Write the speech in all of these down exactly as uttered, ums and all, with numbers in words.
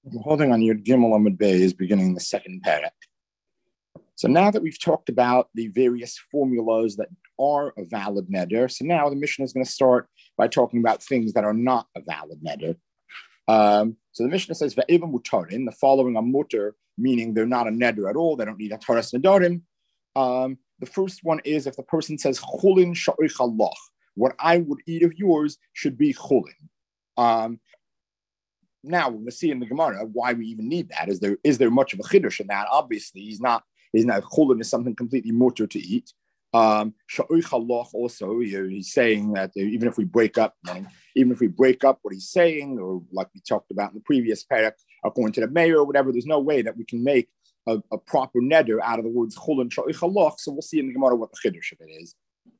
We're holding on your Gimel Amud Beis, beginning the second parak. So now that we've talked about the various formulas that are a valid neder, so now the Mishnah is going to start by talking about things that are not a valid neder. Um, so the Mishnah says, "Ve'eva mutarin," the following are mutar, meaning they're not a neder at all. They don't need a taras nedarim. Um, the first one is if the person says, "Chulin sha'ich halach," what I would eat of yours should be chulin. Um, Now we're going to see in the Gemara why we even need that. Is there is there much of a chiddush in that? Obviously, he's not. He's not chulin is something completely mutter to eat. Um, also, he's saying that even if we break up, even if we break up what he's saying, or like we talked about in the previous parak, according to the mayor or whatever, there's no way that we can make a, a proper neder out of the words chulin sha'ich halach. So we'll see in the Gemara what the chiddush of it is.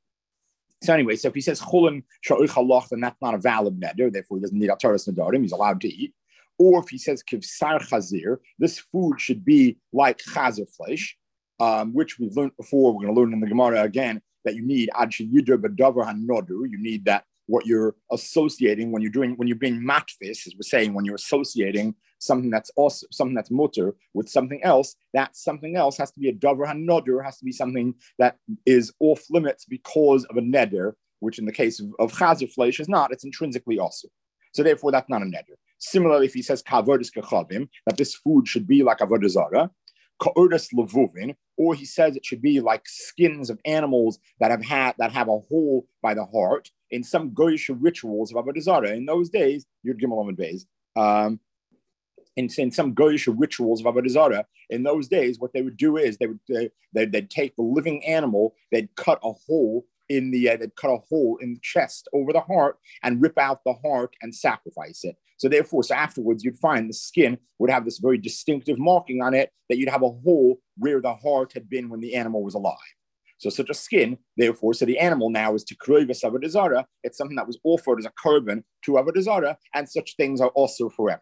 So anyway, so if he says chulin sha'ich halach, then that's not a valid neder. Therefore, he doesn't need ataras nedarim. He's allowed to eat. Or if he says kivsar chazir, this food should be like chazir flesh, um, which we've learned before. We're going to learn in the Gemara again that you need ad sheyidur b'davar hanodu. You need that what you're associating when you're doing when you're being matfis, as we're saying, when you're associating something that's also something that's mutter with something else. That something else has to be a davar hanodur, has to be something that is off limits because of a neder, which in the case of, of chazir flesh is not. It's intrinsically also. So therefore, that's not a neder. Similarly, if he says kavodas kechavim, that this food should be like avodah zara, ka'odas levuvin, or he says it should be like skins of animals that have had that have a hole by the heart in some goyish rituals of avodah zara. In those days, Yud Gimel Amud Beis, um, in, in some goyish rituals of avodah zara, in those days, what they would do is they would they, they'd, they'd take the living animal, they'd cut a hole in the uh, they'd cut a hole in the chest over the heart and rip out the heart and sacrifice it. So therefore, so afterwards, you'd find the skin would have this very distinctive marking on it that you'd have a hole where the heart had been when the animal was alive. So such a skin, therefore, so the animal now is to kroivus avodah zara. It's something that was offered as a korban to avodah zara, and such things are also forever.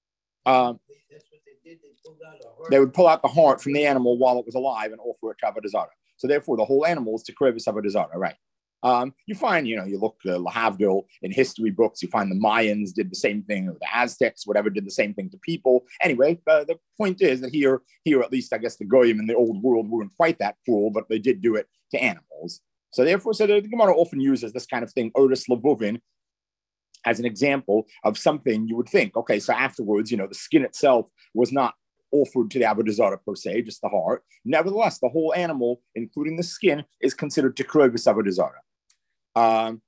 Um, That's what they did. They pulled out the heart. They would pull out the heart from the animal while it was alive and offer it to avodah zara. So therefore, the whole animal is to kroivus avodah zara, right? Um, you find, you know, you look uh, Lahavdil in history books, you find the Mayans did the same thing, or the Aztecs, whatever, did the same thing to people. Anyway, uh, the point is that here, here at least, I guess the Goyim in the old world weren't quite that cruel, but they did do it to animals. So therefore, so the, the Gemara often uses this kind of thing, Otis Levuvin, as an example of something you would think, okay, so afterwards, you know, the skin itself was not offered to the avodah zara per se, just the heart. Nevertheless, the whole animal, including the skin, is considered to kroivus avodah zara. Um,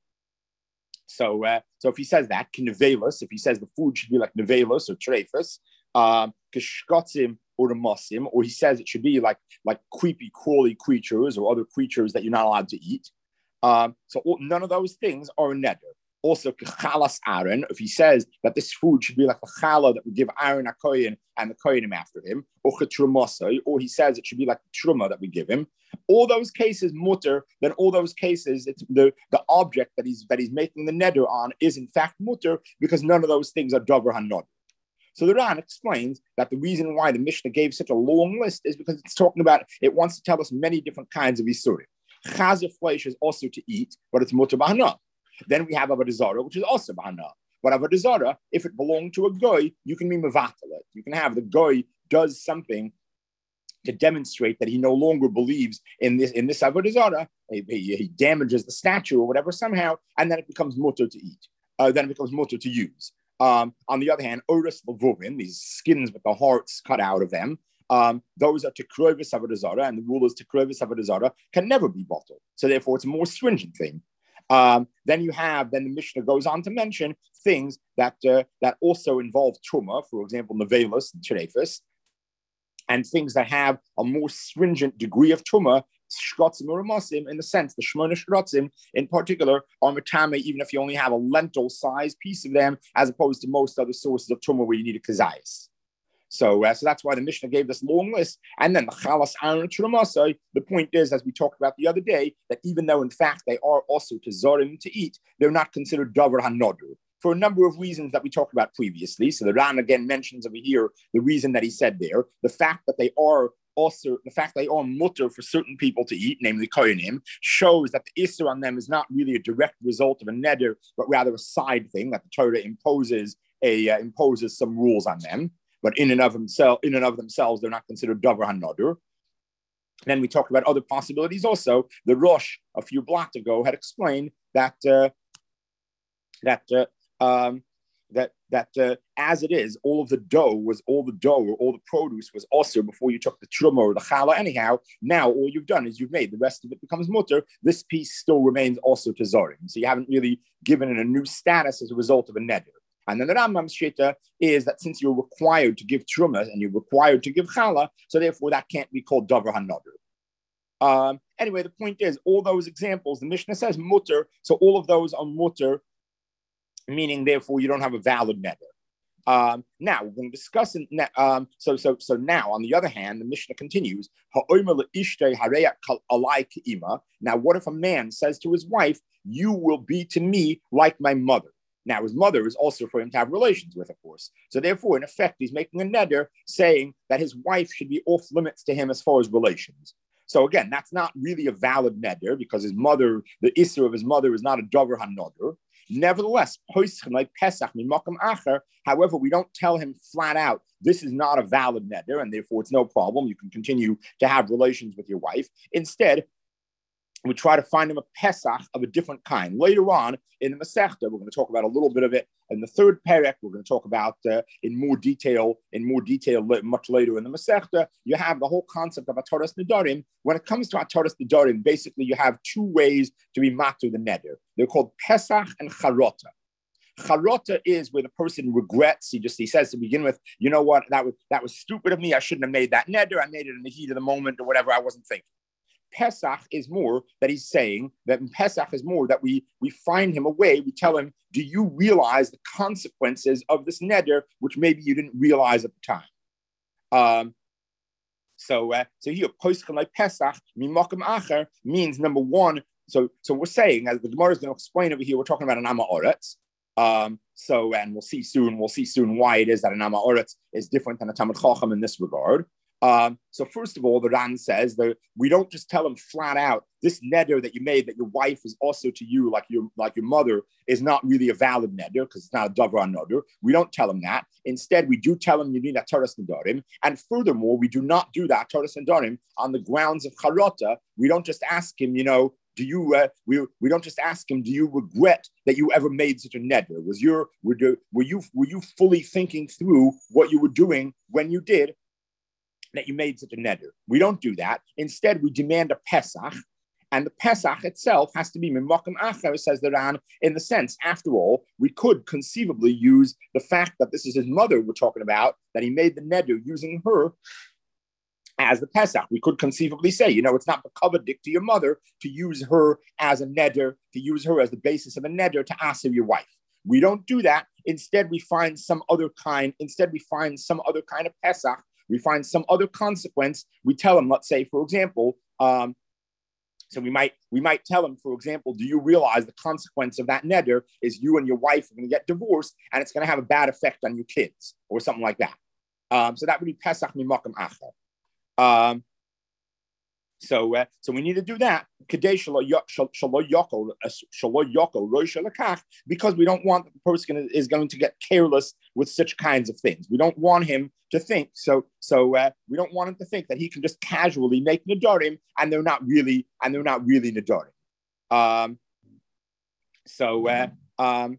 so, uh, so if he says that, nevelis, if he says the food should be like nevelis or treifus, um, kishkotzim or the mosim, or he says it should be like like creepy, crawly creatures or other creatures that you're not allowed to eat. Um, so all, none of those things are a neder. Also, chalas Aaron, if he says that this food should be like the challah that we give Aaron a kohen and the kohenim after him, or chetrumasai, or he says it should be like the truma that we give him. All those cases mutter. Then all those cases, it's the, the object that he's that he's making the neder on is in fact mutter because none of those things are davar hanod. So the Ran explains that the reason why the Mishnah gave such a long list is because it's talking about it wants to tell us many different kinds of isurim. Chazir flesh is also to eat, but it's mutter b'hana. Then we have avodah zara, which is also b'hana. But avodah zara, if it belonged to a goy, you can be mevatel it. You can have the goy does something to demonstrate that he no longer believes in this in this avodah zara. He, he, he damages the statue or whatever somehow, and then it becomes mutter to eat. Uh, then it becomes mutter to use. Um, on the other hand, oris levuvin, these skins with the hearts cut out of them, um, those are to kroivus avodah zara, and the rule is to kroivus avodah zara can never be bottled. So therefore, it's a more stringent thing. Um, then you have, then the Mishnah goes on to mention things that uh, that also involve truma, for example, nevelis and treifus, and things that have a more stringent degree of truma, shkotzim or masim, in the sense the shmona shkotzim in particular are matame, even if you only have a lentil-sized piece of them, as opposed to most other sources of truma where you need a kazayas. So, uh, so that's why the Mishnah gave this long list. And then the chalas aaron trumasai, the point is, as we talked about the other day, that even though in fact they are also to zorim to eat, they're not considered davar hanodu for a number of reasons that we talked about previously. So the Ran again mentions over here the reason that he said there, the fact that they are also, the fact they are mutter for certain people to eat, namely kohenim, shows that the issur on them is not really a direct result of a neder, but rather a side thing that the Torah imposes a uh, imposes some rules on them. but in and of themselves, in and of themselves, they're not considered davar hanadur. Then we talked about other possibilities also. The Rosh a few blocks ago had explained that uh, that uh, um, that that uh, as it is, all of the dough was all the dough or all the produce was also before you took the truma or the challah. Anyhow, now all you've done is you've made the rest of it becomes mutter. This piece still remains also to zorim. So you haven't really given it a new status as a result of a neder. And then the Rambam's shita is that since you're required to give truma and you're required to give challah, so therefore that can't be called davar hanader. Um, anyway, the point is, all those examples, the Mishnah says mutter, so all of those are mutter, meaning therefore you don't have a valid neder. Um, now we're going to discuss it. Um, so, so, so now, on the other hand, the Mishnah continues. Now, what if a man says to his wife, "You will be to me like my mother"? Now, his mother is also for him to have relations with, of course. So, therefore, in effect, he's making a neder saying that his wife should be off limits to him as far as relations. So again, that's not really a valid neder because his mother, the issue of his mother, is not a davar hanader. Nevertheless, like Pesach, however, we don't tell him flat out, this is not a valid neder, and therefore it's no problem. You can continue to have relations with your wife. Instead, we try to find him a Pesach of a different kind. Later on in the Masechta, we're going to talk about a little bit of it. In the third perek, we're going to talk about uh, in more detail, in more detail much later in the Masechta. You have the whole concept of Ataras Nedarim. When it comes to Ataras Nedarim, basically you have two ways to be matur the neder. They're called Pesach and Charota. Charota is where the person regrets. He just he says to begin with, you know what, that was that was stupid of me. I shouldn't have made that neder. I made it in the heat of the moment or whatever. I wasn't thinking. Pesach is more that he's saying that in Pesach is more that we we find him a way. We tell him, do you realize the consequences of this neder, which maybe you didn't realize at the time? Um, so uh, so here, Poschem like Pesach, Mimakim Acher means number one. So so we're saying, as the Gemara is going to explain over here, we're talking about an Amma Oretz. Um, so and we'll see soon. We'll see soon why it is that an Amma Oretz is different than a Talmid Chacham in this regard. Um, so first of all, the Ran says that we don't just tell him flat out, this neder that you made that your wife is also to you like your like your mother is not really a valid neder because it's not a davar neder. We don't tell him that. Instead, we do tell him you need a Ataras Nedarim. And furthermore, we do not do that Ataras Nedarim on the grounds of charota. We don't just ask him, you know, do you? Uh, we we don't just ask him, do you regret that you ever made such a neder? Was your were, were you were you fully thinking through what you were doing when you did that you made such a neder? We don't do that. Instead, we demand a Pesach, and the Pesach itself has to be Mimakim Acher, says the Ran, in the sense, after all, we could conceivably use the fact that this is his mother we're talking about, that he made the neder using her as the Pesach. We could conceivably say, you know, it's not b'kavadik to your mother to use her as a neder, to use her as the basis of a neder to ask your wife. We don't do that. Instead, we find some other kind, instead we find some other kind of Pesach. We find some other consequence. We tell him, let's say, for example, um, so we might we might tell him, for example, do you realize the consequence of that neder is you and your wife are going to get divorced and it's going to have a bad effect on your kids or something like that. Um, so that would be Pesach Mimakim Acher. Um, so, uh, so we need to do that because we don't want the person is going to get careless with such kinds of things. We don't want him to think so. So uh, we don't want him to think that he can just casually make nedarim and they're not really and they're not really nedarim. Um, so, uh, um,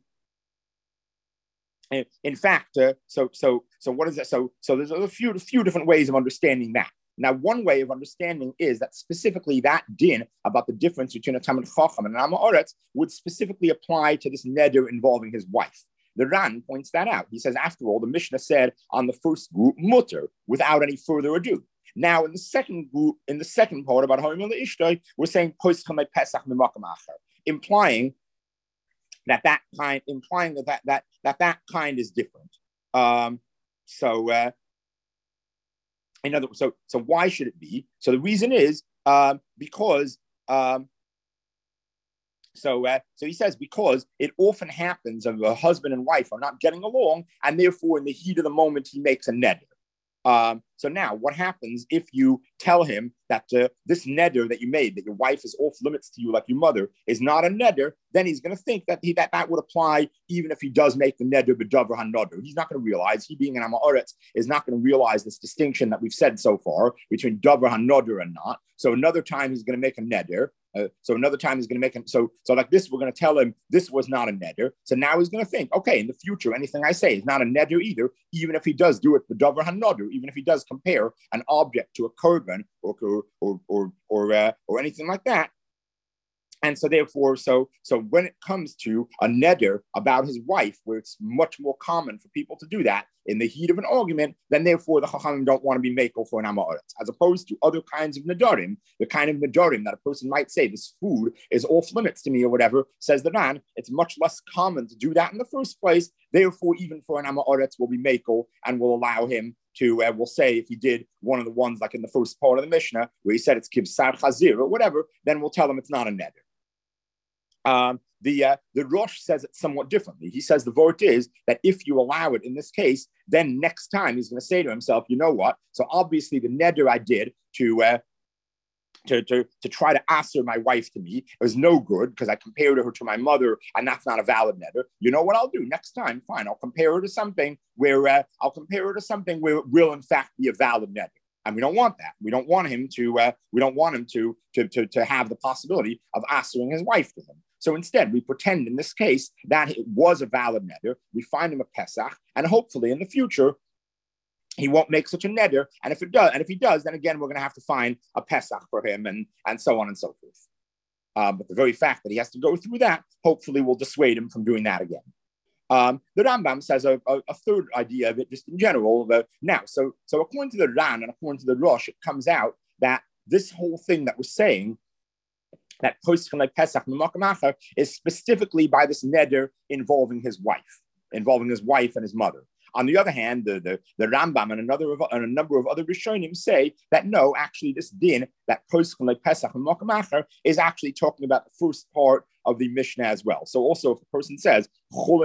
in fact, uh, so so so what is that? So so there's a few a few different ways of understanding that. Now, one way of understanding is that specifically that din about the difference between a Talmid Chacham and an Amma Oretz would specifically apply to this neder involving his wife. The Ran points that out. He says, after all, the Mishnah said on the first group, mutter, without any further ado. Now, in the second group, in the second part about Hoimel Ishtoi, we're saying Poschem Pesach Mimakim Acher, implying that that kind, implying that that that that, that kind is different. Um, so. Uh, In other words, so, so why should it be? So the reason is um, because, um, so uh, so he says, because it often happens that a husband and wife are not getting along, and therefore in the heat of the moment, he makes a neder. Um, so now what happens if you tell him that uh, this neder that you made, that your wife is off limits to you like your mother, is not a neder? Then he's going to think that he, that that would apply even if he does make the neder b'davar hanoder. He's not going to realize, he being an Amoritz, is not going to realize this distinction that we've said so far between davar hanoder and not. So another time he's going to make a neder. Uh, so another time he's going to make him. So, so like this, we're going to tell him this was not a neder. So now he's going to think, okay, in the future, anything I say is not a neder either, even if he does do it for davar hanoder, even if he does compare an object to a korban or or or or or, uh, or anything like that. And so therefore, so so when it comes to a neder about his wife, where it's much more common for people to do that in the heat of an argument, then therefore the Chachamim don't want to be makel for an Amoritz, as opposed to other kinds of nedarim, the kind of nedarim that a person might say, this food is off limits to me or whatever, says the Ran, it's much less common to do that in the first place. Therefore, even for an Amoritz will be makel and will allow him to, uh, we'll say if he did one of the ones like in the first part of the Mishnah, where he said it's kibsar chazir or whatever, then we'll tell him it's not a neder. Um, the uh, the Rosh says it somewhat differently. He says the vort is that if you allow it in this case, then next time he's going to say to himself, you know what? So obviously the neder I did to uh, to, to to try to answer my wife to me, it was no good because I compared her to my mother, and that's not a valid neder. You know what I'll do next time? Fine, I'll compare her to something where uh, I'll compare her to something where it will in fact be a valid neder. And we don't want that. We don't want him to. Uh, we don't want him to to to to have the possibility of answering his wife to him. So instead, we pretend in this case that it was a valid neder. We find him a Pesach, and hopefully in the future he won't make such a neder. And if it does, and if he does, then again we're going to have to find a Pesach for him, and and so on and so forth. Uh, but the very fact that he has to go through that hopefully will dissuade him from doing that again. Um, the Rambam says a, a, a third idea of it, just in general. The, now, so so according to the Ran and according to the Rosh, it comes out that this whole thing that we're saying, that like Pesach is specifically by this neder involving his wife, involving his wife and his mother. On the other hand, the, the, the Rambam and another of, and a number of other Rishonim say that no, actually this din, that like Pesach and is actually talking about the first part of the Mishnah as well. So also if the person says or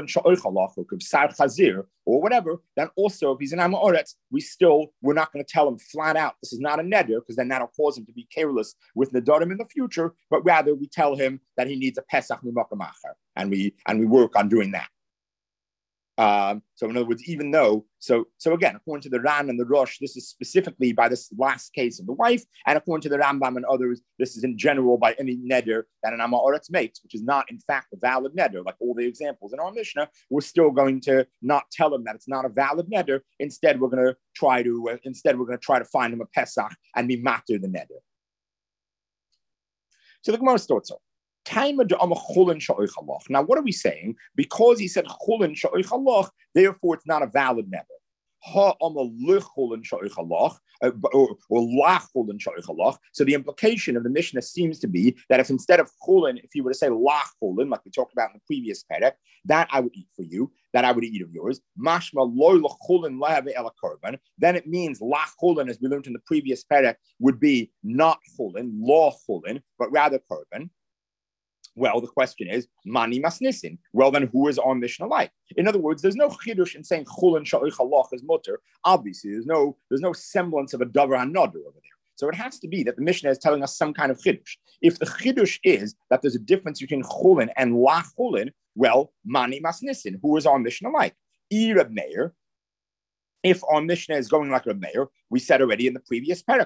whatever, then also if he's an Amoritz, we still, we're not going to tell him flat out this is not a neder, because then that'll cause him to be careless with nedarim in the future, but rather we tell him that he needs a Pesach and we and we work on doing that. Um, so in other words, even though, so so again, according to the Ran and the Rosh, this is specifically by this last case of the wife, and according to the Rambam and others, this is in general by any neder that an Amoritz makes, which is not in fact a valid neder, like all the examples in our Mishnah. We're still going to not tell him that it's not a valid neder. Instead, we're going to try to uh, instead we're going to try to find him a Pesach and be matter the neder. So the Gemara starts off. Now, what are we saying? Because he said chulin sha'oich, therefore it's not a valid neder. Ha ama lechulin sha'oich, or lachulin sha'oich. So the implication of the Mishnah seems to be that if instead of chulin, if you were to say lachulin, like we talked about in the previous perek, that I would eat for you, that I would eat of yours. Mashma loy lechulin lahave ela korban. Then it means lachulin, as we learned in the previous perek, would be not chulin, law chulin, but rather korban. Well, the question is, mani masnisin. Well, then who is our Mishnah like? In other words, there's no chidush in saying chulin sha'oich halach is mutter. Obviously, there's no there's no semblance of a davar hanoder over there. So it has to be that the Mishnah is telling us some kind of chidush. If the chidush is that there's a difference between chulin and la chulin, well, mani masnisin. Who is our Mishnah like? I Reb Meir. If our Mishnah is going like Reb Meir, we said already in the previous parak,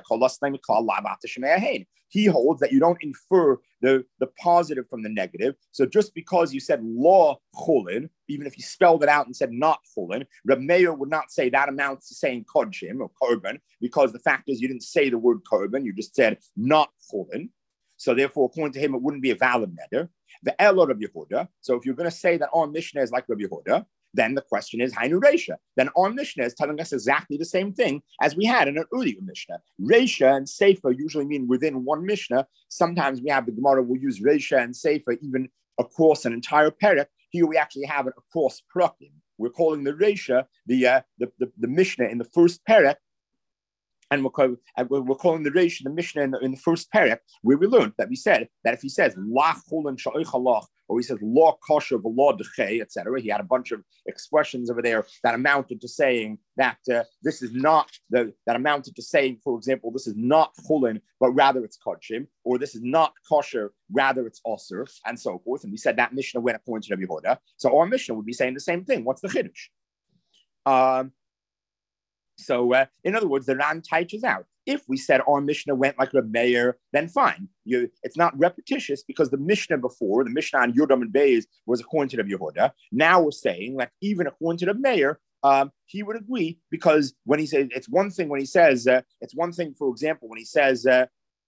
he holds that you don't infer the, the positive from the negative. So just because you said law chulin, even if you spelled it out and said not chulin, Reb Meir would not say that amounts to saying kodshim or korban, because the fact is you didn't say the word korban, you just said not chulin. So therefore, according to him, it wouldn't be a valid neder. The Elo Reb Yehuda. So if you're going to say that our Mishnah is like Reb Yehuda, then the question is Hainu Reisha. Then our Mishnah is telling us exactly the same thing as we had in an earlier Mishnah. Reisha and Sefer usually mean within one Mishnah. Sometimes we have the Gemara will use Reisha and Sefer even across an entire perek. Here we actually have it across Prakim. We're calling the Reisha the, uh, the, the, the Mishnah in the first perek. And we're, call, we're calling the Reish, the Mishnah in the, in the first parak, where we learned that we said that if he says lach chulin sha'oich halach, or he says law kosher, law dechay, et cetera. He had a bunch of expressions over there that amounted to saying that uh, this is not the that amounted to saying, for example, this is not chulin, but rather it's kodshim, or this is not kosher, rather it's osir, and so forth. And we said that Mishnah went according to Rabbi Yehuda. So our Mishnah would be saying the same thing. What's the chiddush? Um, so uh, in other words, the Ran teaches out. If we said our Mishnah went like Reb Meir, then fine. You, it's not repetitious because the Mishnah before, the Mishnah on Yudam and Beis, was according to Reb Yehuda. Now we're saying that even according to Reb Meir, um, he would agree because when he says, it's one thing when he says, uh, it's one thing, for example, when he says, uh,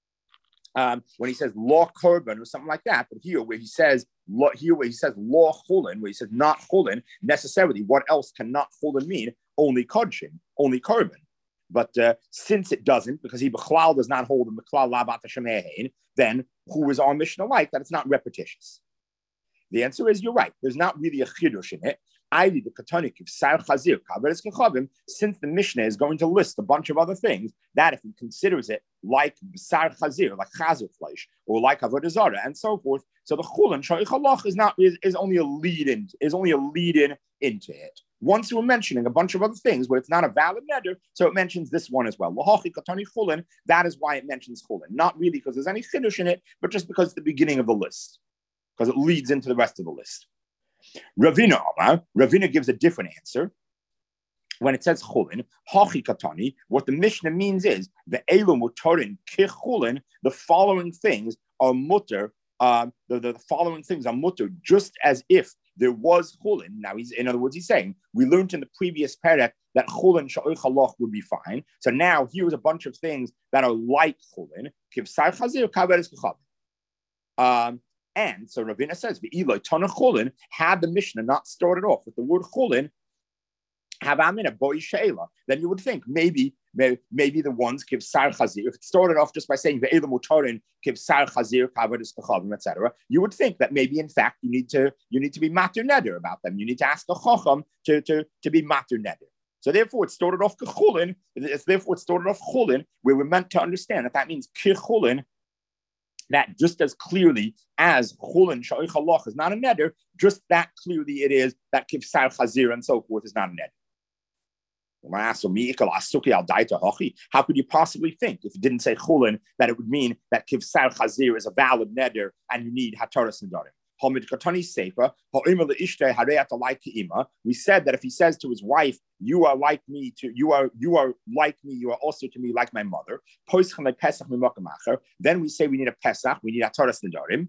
um, when he says law korban or something like that, but here where he says, law, here where he says law chulin, where he says not chulin, necessarily, what else can not chulin mean? Only kodshim, only korban. But uh, since it doesn't, because he b'chlal does not hold the b'chlal labat hashemein, then who is our Mishnah like that it's not repetitious? The answer is you're right. There's not really a chidush in it. I read the katonik of sar chazir kaveres kechavim. Since the Mishnah is going to list a bunch of other things that, if he considers it like sar chazir, like chazir flesh, or like avodah zarah, and so forth, so the chulin shoich halach is not is, is only a lead in is only a lead in into it. Once we're mentioning a bunch of other things where it's not a valid neder, so it mentions this one as well. Lahachi katani chulin. That is why it mentions chulin. Not really because there's any chiddush in it, but just because it's the beginning of the list, because it leads into the rest of the list. Ravina Amar, Ravina gives a different answer. When it says chulin, hachi katani, what the Mishnah means is the elu mutarin ki chulin. The following things are mutter. Um, the, the, the following things are mutter, just as if there was chulin. Now, he's in other words, he's saying we learned in the previous parak that chulin sha'oich halach would be fine. So now here's a bunch of things that are like chulin. Kivsar chazir kaveres kechavim. Um, and so Ravina says, "Ve'iloi tana chulin." Had the Mishnah not started off with the word chulin, have amina boy sheila, then you would think maybe, maybe maybe the ones give sar chazir. If it started off just by saying ve'elu mutarin give sar chazir kavadas kechavim, et cetera, you would think that maybe in fact you need to you need to be matur neder about them. You need to ask a chacham to to to be matur neder. So therefore, it started off kechulin. It's therefore it started off chulin, where we're meant to understand that that means kichulin. That just as clearly as chulin sha'oich halach is not a neder, just that clearly it is that kivsar chazir and so forth is not a neder. How could you possibly think, if it didn't say chulin, that it would mean that kivsar chazir is a valid neder and you need hataras nedarim? We said that if he says to his wife, "You are like me to you are you are like me, you are also to me like my mother," then we say we need a pesach, we need hataras nedarim,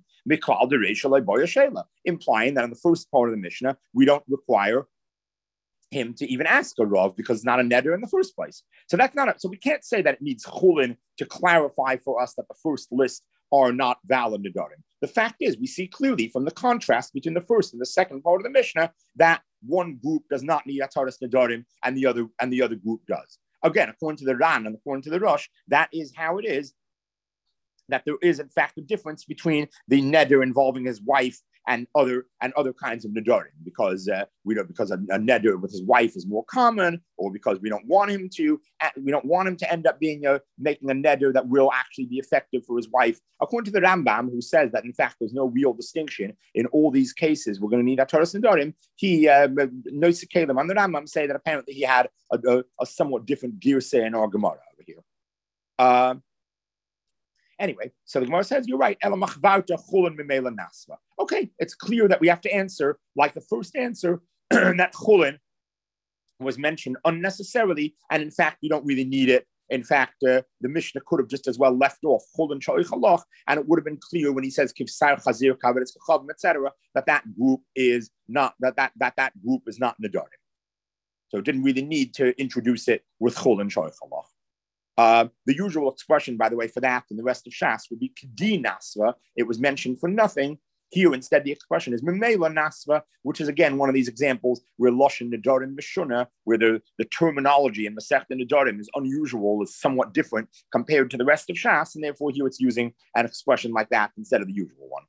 implying that in the first part of the Mishnah we don't require him to even ask a rav because it's not a neder in the first place. So that's not a, so we can't say that it needs chulin to clarify for us that the first list are not valid nedarim. The fact is, we see clearly from the contrast between the first and the second part of the Mishnah that one group does not need hataras nedarim and the other and the other group does. Again, according to the Ran and according to the Rosh, that is how it is. That there is in fact a difference between the neder involving his wife and other and other kinds of nedarim, because uh, we don't because a, a neder with his wife is more common, or because we don't want him to we don't want him to end up being a, making a neder that will actually be effective for his wife. According to the Rambam, who says that in fact there's no real distinction in all these cases, we're going to need hataras nedarim. He Noisei Kalim on the Rambam say that apparently he had a, a, a somewhat different girseh in our Gemara over here. Uh, Anyway, so the Gemara says, you're right. Okay, it's clear that we have to answer, like the first answer, that chulin was mentioned unnecessarily, and in fact, you don't really need it. In fact, uh, the Mishnah could have just as well left off chulin sha'oich halach, and it would have been clear when he says kivsar chazir kaveres kechavim, et cetera, that that group is not that that that that group is not nedarim. So it didn't really need to introduce it with chulin sha'oich halach. Uh, the usual expression, by the way, for that and the rest of Shas would be k'di nasva. It was mentioned for nothing. Here, instead, the expression is memela nasva, which is, again, one of these examples where loshen nedarim mishuna, where the, the terminology in Masechta Nedarim is unusual, is somewhat different compared to the rest of Shas, and therefore here it's using an expression like that instead of the usual one.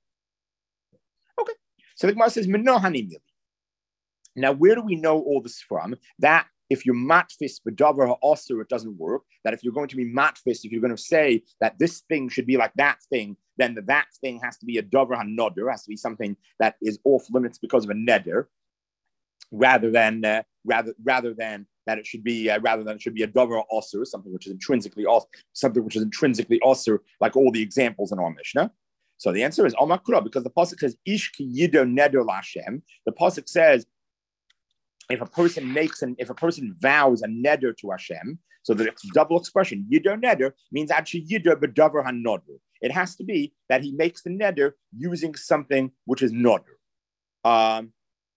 Okay, so the Gemara says, menohani mili. Now, where do we know all this from? That if you're matfis bedavar ha'asur, it doesn't work. That if you're going to be matfis, if you're going to say that this thing should be like that thing, then the that thing has to be a davar ha'noder, has to be something that is off limits because of a neder, rather than uh, rather rather than that it should be uh, rather than it should be a davar ha'asur, something which is intrinsically something which is intrinsically asur, like all the examples in our Mishnah. So the answer is Amakura, because the pasuk says Ish ki yido neder laHashem. The pasuk says, if a person makes an, if a person vows a neder to Hashem, so the double expression yido neder means actually yido bedavar hanoder. It has to be that he makes the neder using something which is noder. Um,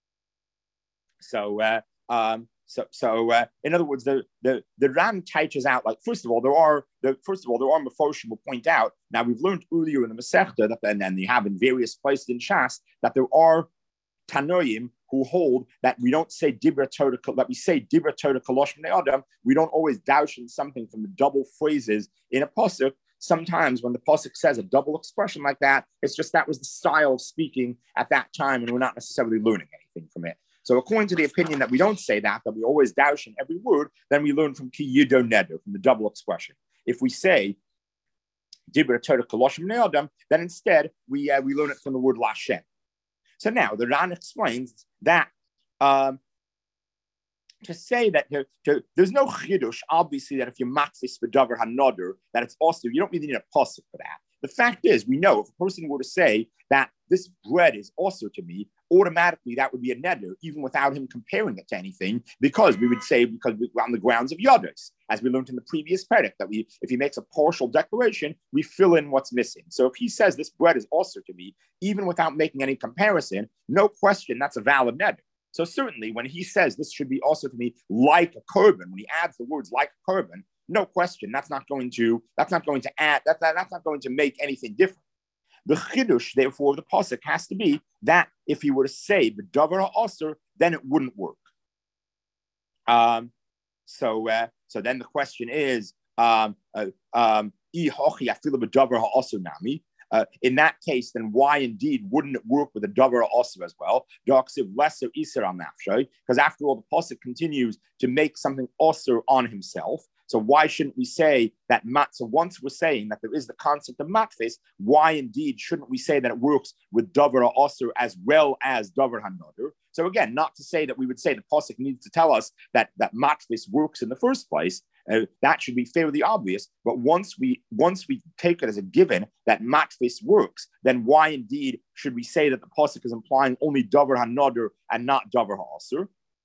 so, uh, um, so, so, uh, in other words, the the the Ran teaches out, like, first of all, there are the first of all there are Mefoshim will point out. Now we've learned earlier in the Masechta that, and then you have in various places in Shas, that there are Tanoim who hold that we don't say Dibra Torah, that we say Dibra Torah Kalosh Bnei Adam. We don't always doubt in something from the double phrases in a pasuk. Sometimes when the pasuk says a double expression like that, it's just that was the style of speaking at that time, and we're not necessarily learning anything from it. So according to the opinion that we don't say that, that we always doubt in every word, then we learn from Ki Yido Neder, from the double expression. If we say Dibra Torah Kalosh Bnei Adam, then instead we uh, we learn it from the word Lashem. So now the Ran explains that um, to say that to, to, there's no chidush, obviously, that if you're matfis bedavar hanoder, that it's also, you don't really need a pasuk for that. The fact is, we know if a person were to say that this bread is also to me, automatically that would be a neder, even without him comparing it to anything, because we would say, because we, on the grounds of yados, as we learned in the previous perek, that we, if he makes a partial declaration, we fill in what's missing. So if he says this bread is also to me, even without making any comparison, no question, that's a valid neder. So certainly when he says this should be also to me like a korban, when he adds the words like a korban, no question, that's not going to, that's not going to add, that, that, that's not going to make anything different. The chidush, therefore, of the pasuk has to be that if he were to say bedavar ha'asur, then it wouldn't work. Um, so, uh, so then the question is, um, uh, um, Uh, in that case, then why indeed wouldn't it work with a davar ha'asur as well? Because after all, the pasuk continues to make something asur on himself. So why shouldn't we say that mat? So once we're saying that there is the concept of matfis, why indeed shouldn't we say that it works with davar ha'asur as well as davar hanoder? So again, not to say that we would say the pasuk needs to tell us that that matfis works in the first place. Uh, that should be fairly obvious. But once we once we take it as a given that matfis works, then why indeed should we say that the pasuk is implying only davar hanoder and not davar ha'asur?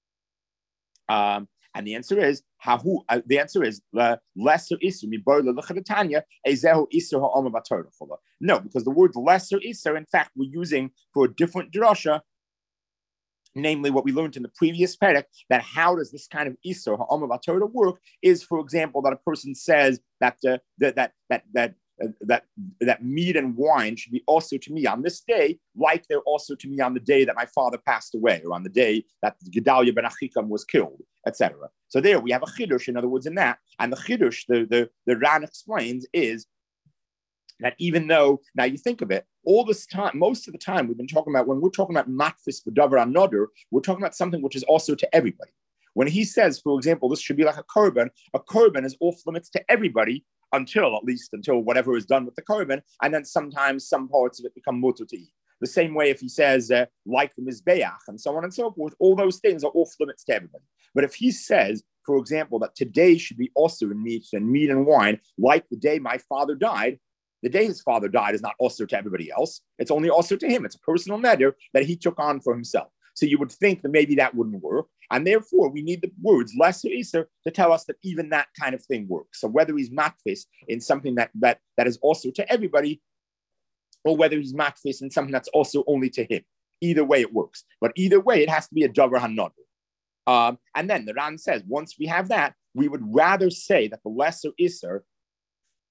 Um, and the answer is hahu. Uh, the answer is lesser isur mibola l'chadetanya ezehu isur ha'omer b'Torah. No, because the word lesser isur, in fact, we're using for a different drasha. Namely, what we learned in the previous perek, that how does this kind of isur ha'omer b'Torah work? Is, for example, that a person says that uh, that that that that uh, that that meat and wine should be also to me on this day, like they're also to me on the day that my father passed away, or on the day that Gedalia ben Achikam was killed, et cetera. So there we have a chidush, in other words, in that, and the chidush the the the Ran explains is that even though, now you think of it, all this time, most of the time we've been talking about, when we're talking about matfis b'davar hanoder, we're talking about something which is also to everybody. When he says, for example, this should be like a korban, a korban is off limits to everybody until, at least until whatever is done with the korban, and then sometimes some parts of it become mutar to eat. The same way if he says, uh, like the mizbeach, and so on and so forth, all those things are off limits to everybody. But if he says, for example, that today should be also in meat and meat and wine, like the day my father died, the day his father died is not also to everybody else. It's only also to him. It's a personal matter that he took on for himself. So you would think that maybe that wouldn't work. And therefore, we need the words lesser iser to tell us that even that kind of thing works. So whether he's matfis in something that, that, that is also to everybody, or whether he's matfis in something that's also only to him. Either way, it works. But either way, it has to be a davar hanoder. Um, and then the Ran says, once we have that, we would rather say that the lesser iser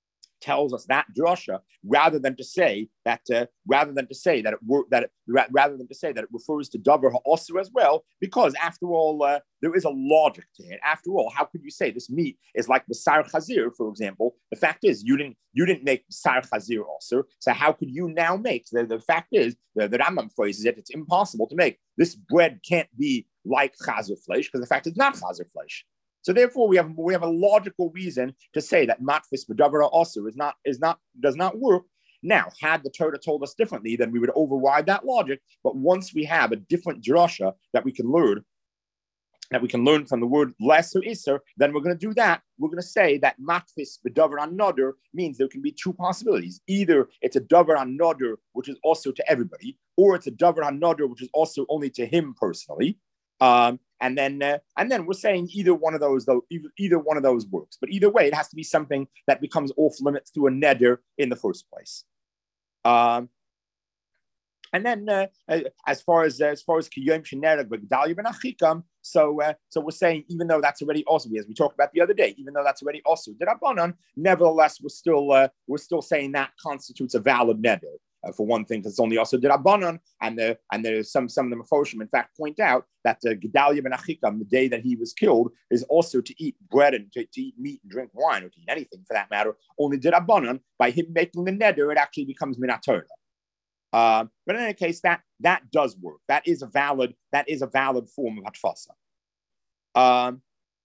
tells us that drasha rather than to say that uh, rather than to say that it were, that it, ra- rather than to say that it refers to davar ha'osur as well, because after all uh, there is a logic to it. After all, how could you say this meat is like b'sar chazir, for example? The fact is you didn't you didn't make b'sar chazir osur, so how could you now make? The, the fact is the, the Rambam phrases it. It's impossible to make. This bread can't be like chazir flesh because the fact it's not chazir flesh. So therefore, we have we have a logical reason to say that matfis b'davar also is not is not does not work. Now, had the Torah told us differently, then we would override that logic. But once we have a different drasha that we can learn, that we can learn from the word lesser iser, then we're going to do that. We're going to say that matfis b'davar anoder means there can be two possibilities. Either it's a davar anoder, which is also to everybody, or it's a davar anoder, which is also only to him personally. Um, and then, uh, and then we're saying either one of those, though, either, either one of those works. But either way, it has to be something that becomes off limits to a neder in the first place. Um, and then, uh, as far as uh, as far as kiyom shenereg b'gedalia ben achikam, so uh, so we're saying even though that's already also, as we talked about the other day, even though that's already also derabanan, nevertheless we're still uh, we're still saying that constitutes a valid neder. Uh, for one thing, because it's only also derabanan, and the and there's some some of the Mefoshim, in fact, point out that uh, Gedalia ben Achikam, the day that he was killed, is also to eat bread and to, to eat meat and drink wine, or to eat anything for that matter. Only derabanan, by him making the neder, it actually becomes minat Torah. Uh, but in any case, that that does work. That is a valid that is a valid form of hatfasa. Um,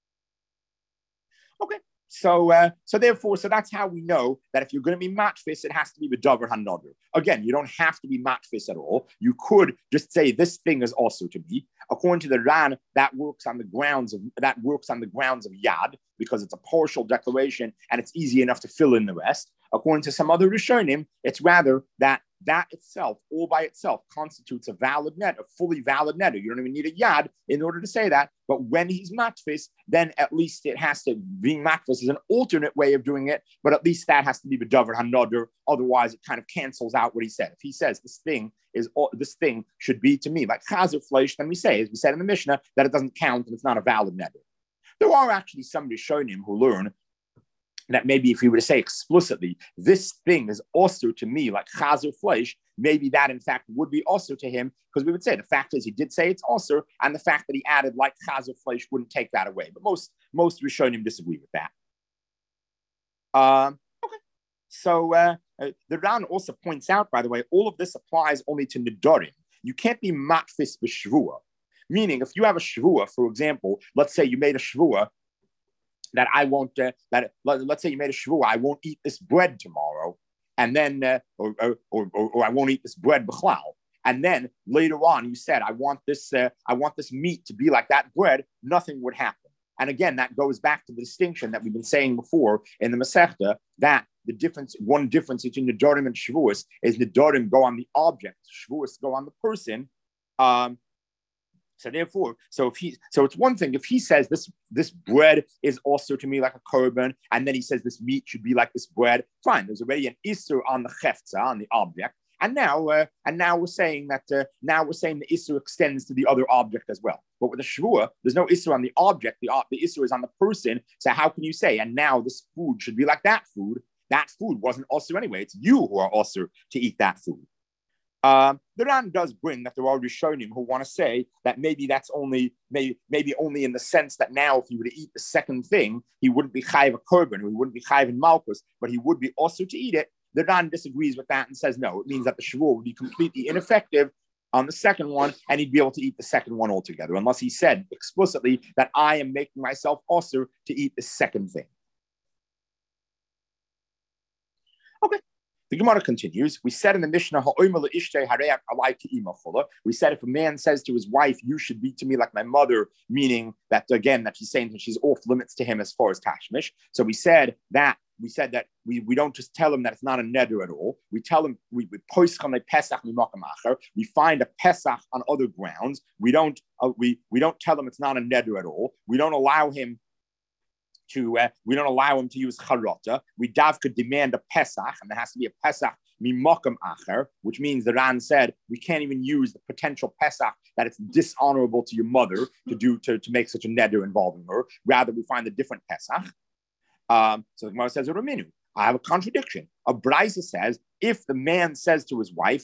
okay. So, uh, so therefore, so that's how we know that if you're going to be matfis, it has to be with davar hanoder. Again, you don't have to be matfis at all. You could just say this thing is also to be. According to the Ran, that works on the grounds of that works on the grounds of yad because it's a partial declaration and it's easy enough to fill in the rest. According to some other Rishonim, it's rather that that itself, all by itself, constitutes a valid net, a fully valid netter. You don't even need a yad in order to say that. But when he's matfis, then at least it has to, being matfis is an alternate way of doing it, but at least that has to be b'davar hanoder. Otherwise, it kind of cancels out what he said. If he says this thing is, this thing should be to me like chazer fleish, then we say, as we said in the Mishnah, that it doesn't count and it's not a valid netter. There are actually some Rishonim who learn that maybe if we were to say explicitly, this thing is also to me like chazer fleish, maybe that in fact would be also to him, because we would say the fact is he did say it's also, and the fact that he added like chazer fleish wouldn't take that away. But most most Rishonim disagree with that. Um, okay, so uh, uh, the Ran also points out, by the way, all of this applies only to nedarim. You can't be matfis b'shvua, meaning if you have a shvua, for example, let's say you made a shvua that I won't, uh, that let, let's say you made a shvua, I won't eat this bread tomorrow, and then, uh, or, or, or, or I won't eat this bread b'chlal. And then later on, you said, I want this, uh, I want this meat to be like that bread. Nothing would happen. And again, that goes back to the distinction that we've been saying before in the Masechta, that the difference, one difference between nedarim and shvuos is nedarim go on the object, shvuos go on the person. Um, So therefore, so if he, so it's one thing if he says this this bread is also to me like a korban, and then he says this meat should be like this bread. Fine, there's already an isur on the cheftza, on the object, and now uh, and now we're saying that uh, now we're saying the isur extends to the other object as well. But with the shvua, there's no isur on the object. The the isur is on the person. So how can you say? And now this food should be like that food. That food wasn't also anyway. It's you who are also to eat that food. Um, the Ran does bring that there are Rishonim who want to say that maybe that's only maybe maybe only in the sense that now if he were to eat the second thing, he wouldn't be chayiv a korban, he wouldn't be chayiv in malchus, but he would be also to eat it. The Ran disagrees with that and says no, it means that the shavur would be completely ineffective on the second one, and he'd be able to eat the second one altogether, unless he said explicitly that I am making myself also to eat the second thing. Okay. The Gemara continues. We said in the Mishnah, we said if a man says to his wife, you should be to me like my mother, meaning that, again, that she's saying that she's off limits to him as far as tashmish. So we said that we said that we, we don't just tell him that it's not a neder at all. We tell him we we pesach we find a pesach on other grounds. We don't uh, we we don't tell him it's not a neder at all. We don't allow him to uh, we don't allow him to use charata. We davka demand a pesach, and there has to be a pesach mimokam acher, which means the Ran said we can't even use the potential pesach that it's dishonorable to your mother to do to, to make such a neder involving her. Rather, we find a different pesach. Um, so the Gemara says, "Raminu." I have a contradiction. A Brisa says, if the man says to his wife,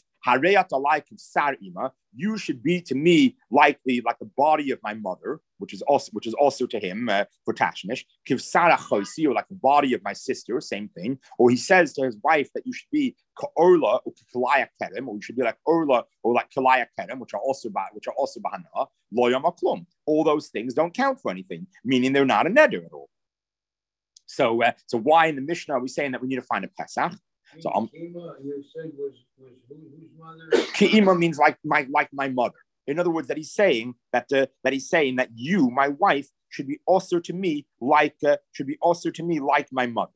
you should be to me like the like the body of my mother, which is also which is also to him uh, for Tashmish, or like the body of my sister, same thing. Or he says to his wife that you should be Orla or Kalaya Kerem, or you should be like Orla or like Kalaya Kerem, which are also which are also Bahana, Loyam Aklum. All those things don't count for anything, meaning they're not a neder at all. So, uh, so why in the Mishnah are we saying that we need to find a Pesach? So, um, Kima, you said was was who, whose mother? Ki'ima means like my like my mother. In other words, that he's saying that uh, that he's saying that you, my wife, should be also to me like uh, should be also to me like my mother.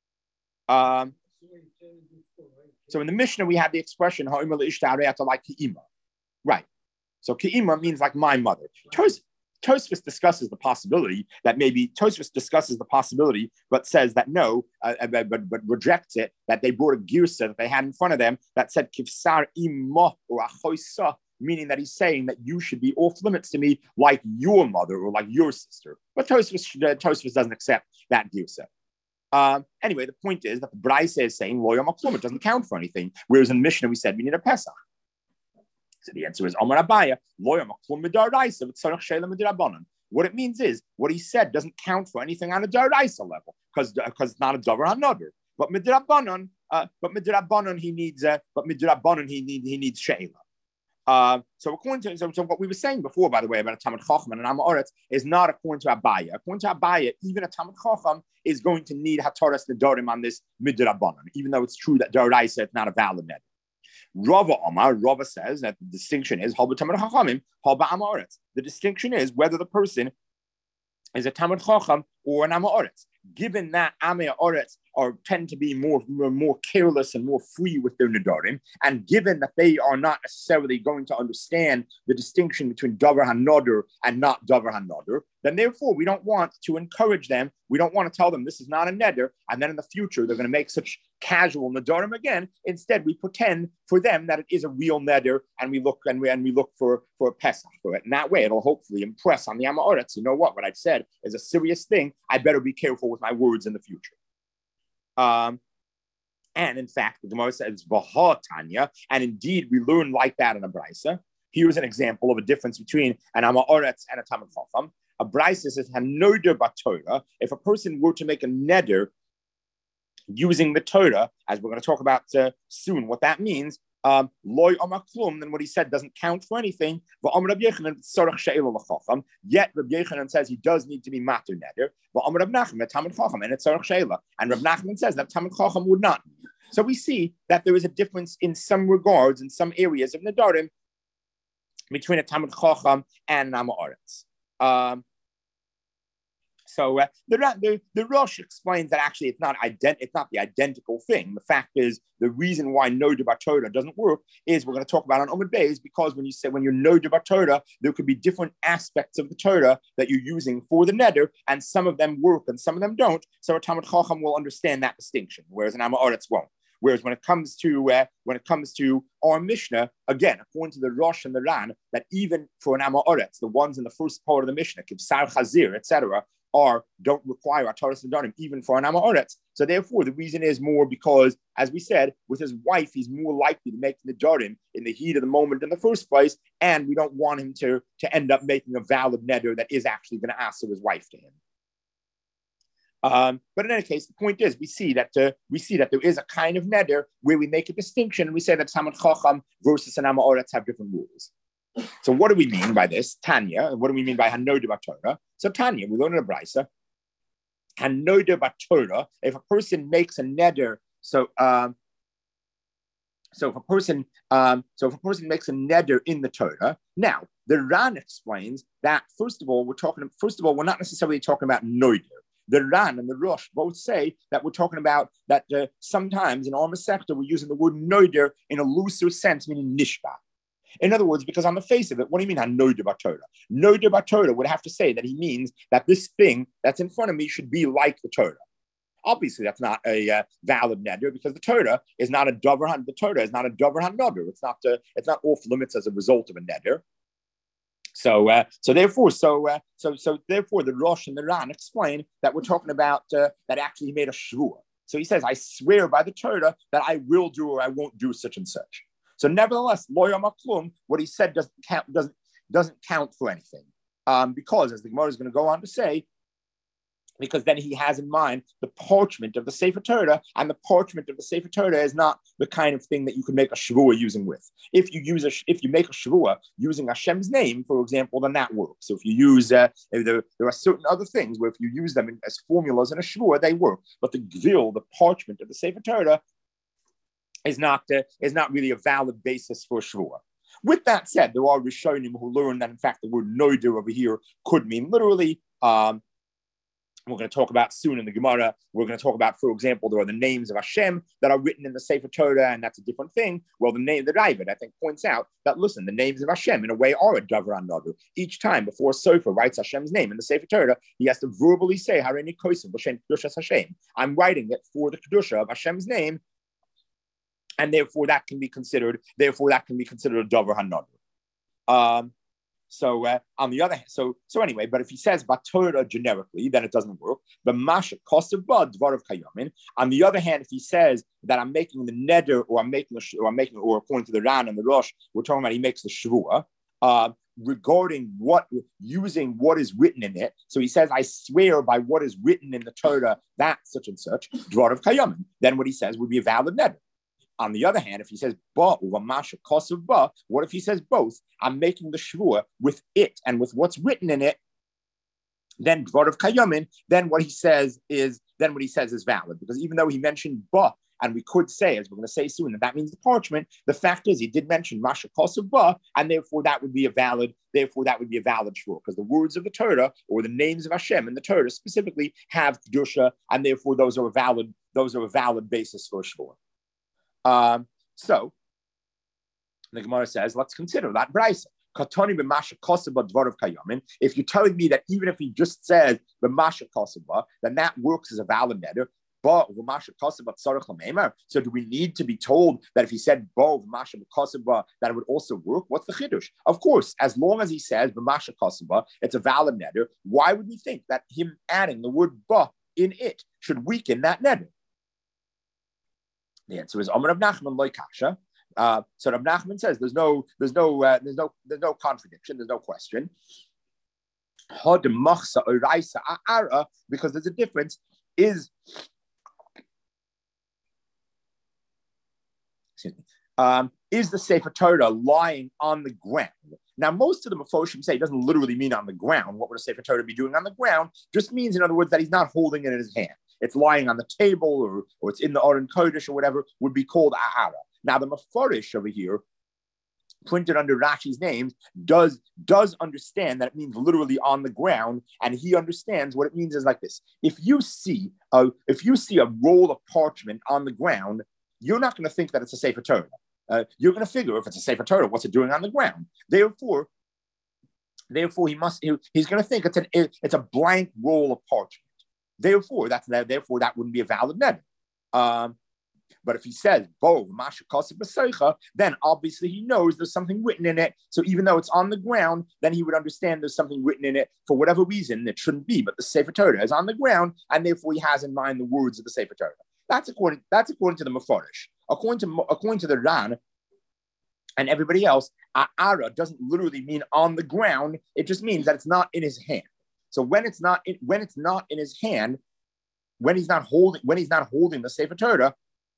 Um, so in the Mishnah we have the expression like Ki'ima, right? So Ki'ima means like my mother. Tos, Tosfos discusses the possibility that maybe Tosfos discusses the possibility, but says that no, uh, but, but but rejects it. That they brought a girsa that they had in front of them that said kivsar imah or achoisa, meaning that he's saying that you should be off limits to me like your mother or like your sister. But Tosfos uh, Tosfos doesn't accept that girsa. Um, anyway, the point is that the Brisa is saying loyam aklum, it doesn't count for anything, whereas in the Mishnah we said we need a Pesach. So the answer is Amar Abaya, loyam aklum midaraisa with tzarich sheila midirabanan. What it means is what he said doesn't count for anything on a daraisa level because because it's not a davar hanodar. But midirabanan, uh, but midirabanan he needs uh, but midirabanan he needs he needs sheila. Uh, so according to so, so what we were saying before, by the way, about a Talmud Chacham and an Amoritz is not according to Abaya. According to Abaya, even a Talmud Chacham is going to need Hataras Nedarim on this midrabanan, even though it's true that Daraisa is not a valid net. Rava Omar, Rava says that the distinction is Halba Talmud Chachamim, Halba Amoritz. The distinction is whether the person is a Talmud Chacham or an Amoritz. Given that Amei Oretz are tend to be more, more careless and more free with their Nedarim, and given that they are not necessarily going to understand the distinction between Davar HaNodar and not Davar HaNodar, then therefore we don't want to encourage them, we don't want to tell them this is not a Neder, and then in the future they're going to make such casual Nedarim again. Instead, we pretend for them that it is a real Neder, and we look and we, and we look for, for a Pesach for it. And that way it'll hopefully impress on the Amoritz. You know what? What I've said is a serious thing. I better be careful with my words in the future. Um, and in fact, the Gemara says Vaha Tanya, and indeed we learn like that in a Brisa. Here's an example of a difference between an Amoritz and a Talmud Chacham. A Brisa says Hanoder Batorah. If a person were to make a neder using the Torah, as we're going to talk about uh, soon, what that means. Um, loy omaklum, then what he said doesn't count for anything. Yet Rabbi Yechanan says he does need to be matur neder. And it's Sarach Sheila. And Rabbi Nachman says that Talmud Chacham would not. So we see that there is a difference in some regards, in some areas of Nedarim, between a Talmud Chacham and an Amoritz. Um, So uh, the, the the Rosh explains that actually it's not ident- it's not the identical thing. The fact is the reason why no debar Torah doesn't work is we're going to talk about on Omid Bey is because when you say when you're no debar Torah, there could be different aspects of the Torah that you're using for the neder, and some of them work and some of them don't. So a Talmud Chacham will understand that distinction, whereas an Amoritz won't. Whereas when it comes to uh, when it comes to our Mishnah, again, according to the Rosh and the Ran, that even for an Amoritz, the ones in the first part of the Mishnah, Kibsar Chazir, et cetera, are don't require a Taras Nedarim even for an Amoritz. So therefore, the reason is more because, as we said, with his wife, he's more likely to make Nedarim in the heat of the moment in the first place, and we don't want him to, to end up making a valid neder that is actually going to ask his wife to him. Um, but in any case, the point is, we see that uh, we see that there is a kind of neder where we make a distinction, and we say that Talmud Chacham versus an Amoritz have different rules. So what do we mean by this? Tanya, what do we mean by Hanoder Batorah? So Tanya, we learn in a Brisa, Hanoder Batorah, if a person makes a neder, so um, so if a person um, so if a person makes a neder in the Torah, now the Ran explains that first of all, we're talking first of all, we're not necessarily talking about noder. The Ran and the Rosh both say that we're talking about that uh, sometimes in our Masechta we're using the word noder in a looser sense, meaning nishba. In other words, because on the face of it, what do you mean Hanoder Batorah? Noder Batorah would have to say that he means that this thing that's in front of me should be like the Torah. Obviously, that's not a uh, valid neder because the Torah is not a davar han. The Torah is not a davar hanodar. It's not. Uh, it's not off limits as a result of a neder. So, uh, so therefore, so, uh, so, so therefore, the Rosh and the Ran explain that we're talking about uh, that actually he made a shvua. So he says, I swear by the Torah that I will do or I won't do such and such. So nevertheless, lo yama klum, what he said doesn't count, doesn't, doesn't count for anything. Um, because as the Gemara is going to go on to say, because then he has in mind the parchment of the Sefer Torah, and the parchment of the Sefer Torah is not the kind of thing that you can make a shavua using with. If you use a, if you make a shavua using Hashem's name, for example, then that works. So if you use, uh, there, there are certain other things where if you use them in, as formulas in a shavua, they work. But the gvil, the parchment of the Sefer Torah, is not uh, is not really a valid basis for a shavua. With that said, there are Rishonim who learn that in fact the word noider over here could mean literally. Um, We're going to talk about soon in the Gemara. We're going to talk about, for example, there are the names of Hashem that are written in the Sefer Torah, and that's a different thing. Well, the name that Ravid, I think, points out that, listen, the names of Hashem, in a way, are a davar another. Each time before a Sofer writes Hashem's name in the Sefer Torah, he has to verbally say, Hareini kosev b'shem kedushas Hashem. I'm writing it for the kedusha of Hashem's name, and therefore that can be considered, therefore that can be considered a davar another. Um, So uh, on the other hand, so so anyway, but if he says Torah generically, then it doesn't work. But Masha Kosev Ba Dvarav Kayamin. On the other hand, if he says that I'm making the neder, or I'm making, the, or I'm making, or according to the Ran and the Rosh, we're talking about he makes the shvua uh, regarding what using what is written in it. So he says, I swear by what is written in the Torah that such and such Dvarav Kayamin. Then what he says would be a valid neder. On the other hand, if he says ba or masha kosev ba, what if he says both? I'm making the shvua with it and with what's written in it. Then dvarav kayamin. Then what he says is then what he says is valid, because even though he mentioned ba, and we could say, as we're going to say soon, that that means the parchment. The fact is, he did mention masha kosev ba, and therefore that would be a valid. Therefore, that would be a valid shvua, because the words of the Torah or the names of Hashem in the Torah specifically have kedusha, and therefore those are a valid. Those are a valid basis for a shvua. Um, so the Gemara says, let's consider that brisa. If you're telling me that even if he just says b'masha kosaba, then that works as a valid neder. So do we need to be told that if he said bo v'masha kosaba, that it would also work? What's the chiddush? Of course, as long as he says b'masha kosaba, it's a valid neder. Why would we think that him adding the word ba in it should weaken that neder? The answer is Amar Rav Nachman loy kasha. Uh, so Rav Nachman says there's no, there's no, uh, there's no, there's no contradiction. There's no question. Because there's a difference. Is excuse me. Um, is the Sefer Torah lying on the ground? Now, most of the Mefoshim say it doesn't literally mean on the ground. What would a Sefer Torah be doing on the ground? Just means, in other words, that he's not holding it in his hand. It's lying on the table, or, or it's in the Aron Kodesh or whatever, would be called A'ara. Now, the Mefarish over here, printed under Rashi's names, does, does understand that it means literally on the ground, and he understands what it means is like this. If you see a, if you see a roll of parchment on the ground, you're not going to think that it's a Sefer Torah. Uh, you're going to figure if it's a Sefer Torah, what's it doing on the ground? Therefore, therefore he must, he, he's going to think it's, an, it's a blank roll of parchment. Therefore, that's that. Therefore, that wouldn't be a valid neder. Um, but if he says "bo masha kosev b'seicha," then obviously he knows there's something written in it. So even though it's on the ground, then he would understand there's something written in it for whatever reason it shouldn't be. But the Sefer Torah is on the ground, and therefore he has in mind the words of the Sefer Torah. That's according. That's according to the Mefarish. According to according to the Ran and everybody else, A'ara doesn't literally mean on the ground. It just means that it's not in his hand. So when it's not in, when it's not in his hand, when he's not holding when he's not holding the Sefer Torah,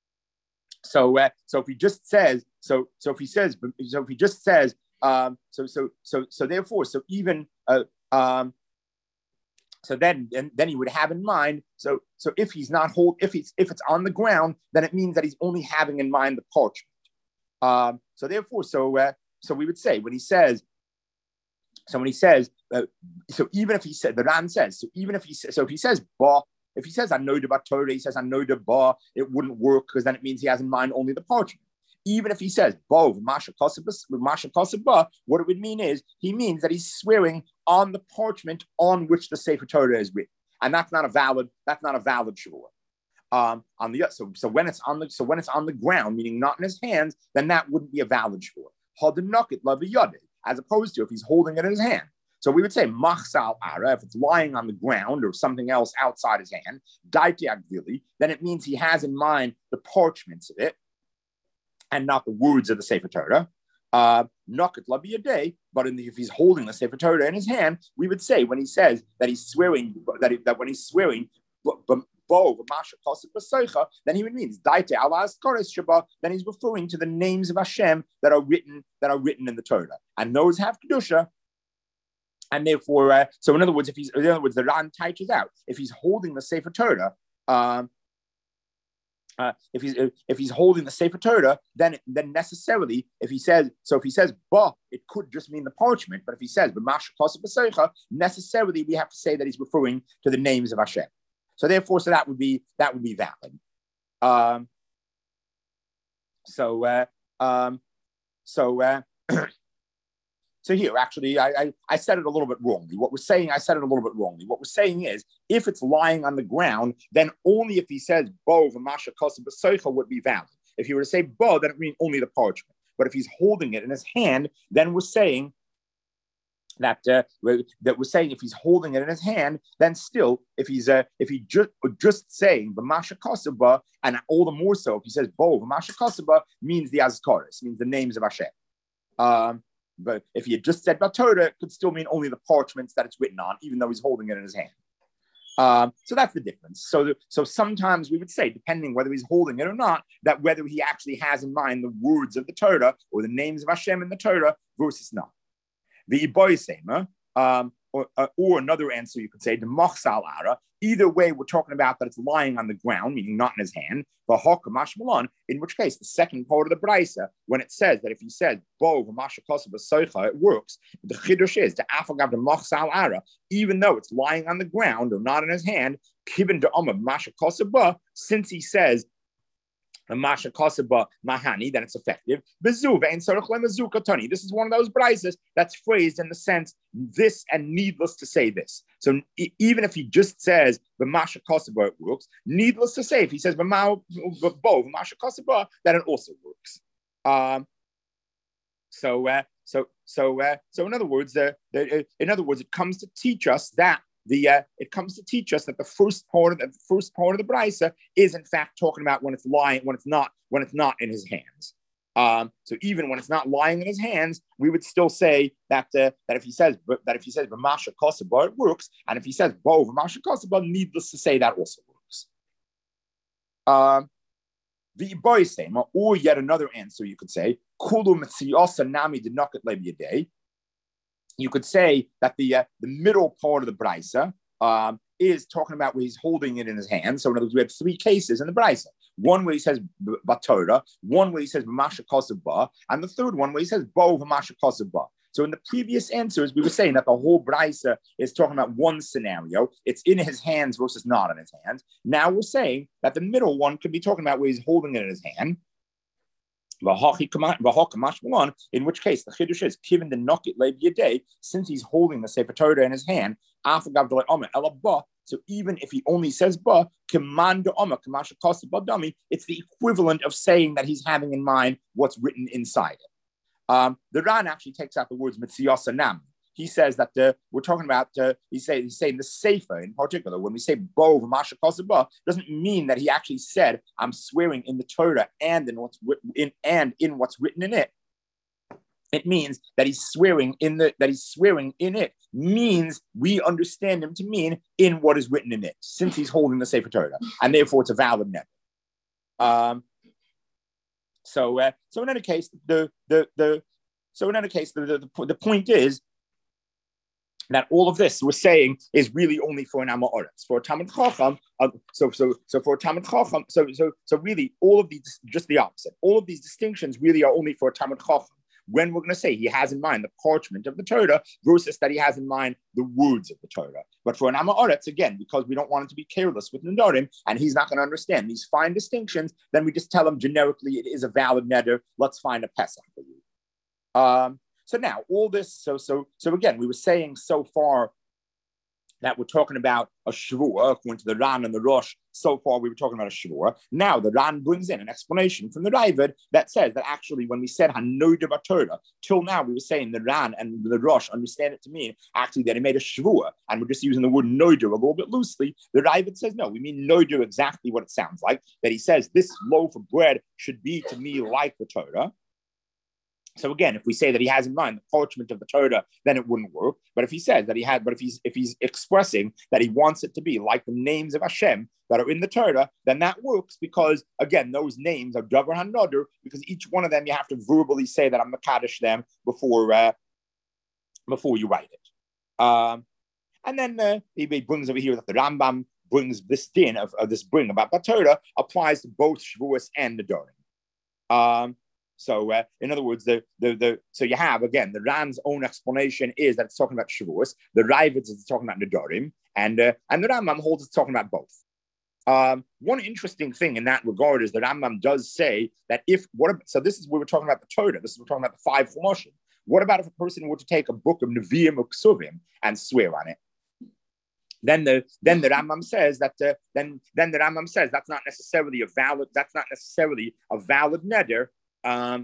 so uh, so if he just says so so if he says so if he just says um, so so so so therefore so even uh, um, so then and then he would have in mind so so if he's not hold if he's if it's on the ground, then it means that he's only having in mind the parchment. Um, so therefore so uh, so we would say when he says. So when he says, uh, so even if he said, the Ran says, so even if he says, so if he says ba, if he says I know the Torah, he says I know the ba, it wouldn't work because then it means he has in mind only the parchment. Even if he says ba masha kosev ba, what it would mean is he means that he's swearing on the parchment on which the Sefer Torah is written, and that's not a valid, that's not a valid shvua. Um, on the so so when it's on the so when it's on the ground, meaning not in his hands, then that wouldn't be a valid shvua. As opposed to if he's holding it in his hand. So we would say machsal ara, if it's lying on the ground or something else outside his hand, daiti agvili, then it means he has in mind the parchments of it and not the words of the Sefer Torah. Uh, Nokat labi yadei, but in the, if he's holding the Sefer Torah in his hand, we would say when he says that he's swearing, that, he, that when he's swearing, then he would mean then he's referring to the names of Hashem that are written that are written in the Torah, and those have kedusha, and therefore, uh, so in other words, if he's in other words, the Ran teaches out if he's holding the Sefer Torah, um, uh, if he's if he's holding the Sefer Torah, then then necessarily if he says so if he says ba, it could just mean the parchment, but if he says b'masha necessarily we have to say that he's referring to the names of Hashem. So therefore, so that would be that would be valid. Um, so uh, um, so uh, so here, actually, I, I I said it a little bit wrongly. What we're saying, I said it a little bit wrongly. What we're saying is, if it's lying on the ground, then only if he says bo v'masha kosa b'soicha would be valid. If he were to say bo, then it would mean only the parchment. But if he's holding it in his hand, then we're saying that uh, that we're saying if he's holding it in his hand, then still, if he's uh, if he just just saying b'masha kasaba, and all the more so if he says bo b'masha kasaba means the azkaris, means the names of Hashem. Um, but if he had just said Torah, it could still mean only the parchments that it's written on, even though he's holding it in his hand. Um, so that's the difference. So, so sometimes we would say, depending whether he's holding it or not, that whether he actually has in mind the words of the Torah or the names of Hashem in the Torah versus not. The Iboisema, um, or, uh, or another answer you could say, the Machsal Ara. Either way, we're talking about that it's lying on the ground, meaning not in his hand. The Hokamash Malon, in which case, the second part of the Braisa, when it says that if he says Bo V'Masha Kosav Soicha, it works. The Chiddush is the Afagav the Machsal Ara, even though it's lying on the ground or not in his hand, Kibin de Omah Masha Kosav, since he says Masha Kosaba Mahani, then it's effective. This is one of those brises that's phrased in the sense this and needless to say this. So e- even if he just says Masha Kosaba, it works. Needless to say, if he says Masha Kosaba, then it also works. Um, so uh, so so uh, so in other words, uh, the, in other words, it comes to teach us that. The uh, it comes to teach us that the first part of the, the first part of the brisa is in fact talking about when it's lying, when it's not, when it's not in his hands. Um, so even when it's not lying in his hands, we would still say that uh, that if he says that if he says b'masha kosaba, it works, and if he says bo b'masha kosaba, needless to say that also works. Um, the boisema, or yet another answer you could say kulu mitziyasa nami denoket lebiyaday. You could say that the uh, the middle part of the brisa um, is talking about where he's holding it in his hand. So in other words, we have three cases in the brisa. One where he says Batorah, one where he says B'masha Kosaba, and the third one where he says Bo B'masha Kosaba. So in the previous answers, we were saying that the whole brisa is talking about one scenario. It's in his hands versus not in his hands. Now we're saying that the middle one could be talking about where he's holding it in his hand. In which case the chiddush is given the nokit leib yedei, since he's holding the Sefer Torah in his hand. So even if he only says ba, it's the equivalent of saying that he's having in mind what's written inside it. Um, the Ran actually takes out the words mitziyasa nam. He says that uh, we're talking about, uh, he's, saying, he's saying the Sefer in particular, when we say bo v'masha kosaba, doesn't mean that he actually said, I'm swearing in the Torah and in what's in and in what's written in it. It means that he's swearing in the that he's swearing in it means we understand him to mean in what is written in it, since he's holding the Sefer Torah, and therefore it's a valid net. Um, so, uh, so in any case, the the the so in any case, the the, the point is that all of this we're saying is really only for an Amma Oretz, for a Talmid Chacham. Uh, so, so, so for a Talmid Chacham, so, so, so really, all of these, just the opposite. All of these distinctions really are only for a Talmid Chacham. When we're going to say he has in mind the parchment of the Torah versus that he has in mind the words of the Torah. But for an Amma Oretz, again, because we don't want him to be careless with Nedarim, and he's not going to understand these fine distinctions, then we just tell him generically it is a valid neder. Let's find a Pesach for you. Um, So now all this, so so so again, we were saying so far that we're talking about a Shavua, according to the Ran and the Rosh. So far, we were talking about a Shavua. Now, the Ran brings in an explanation from the Ravid that says that actually, when we said Hanoida Batorah, till now we were saying the Ran and the Rosh understand it to mean actually that he made a Shavua, and we're just using the word Noider a little bit loosely. The Ravid says, no, we mean Noider exactly what it sounds like, that he says this loaf of bread should be to me like the Torah. So again, if we say that he has in mind the parchment of the Torah, then it wouldn't work. But if he says that he had, but if he's if he's expressing that he wants it to be like the names of Hashem that are in the Torah, then that works because again, those names are Davar HaNodar, because each one of them you have to verbally say that I'm Makadosh them before uh, before you write it. Um, and then uh, he brings over here that the Rambam brings this din of, of this bring about the Torah applies to both Shavuos and Nedarim. Um, So, uh, in other words, the, the the so you have again the Ran's own explanation is that it's talking about Shavuos. The Ravid is talking about Nedarim, and uh, and the Rambam holds it's talking about both. Um, one interesting thing in that regard is the Rambam does say that if what so this is we were talking about the Torah. This is we're talking about the five Chumoshim. What about if a person were to take a book of Nevi'im or Ksuvim and swear on it? Then the then the Rambam says that uh, then then the Rambam says that's not necessarily a valid that's not necessarily a valid neder. Um,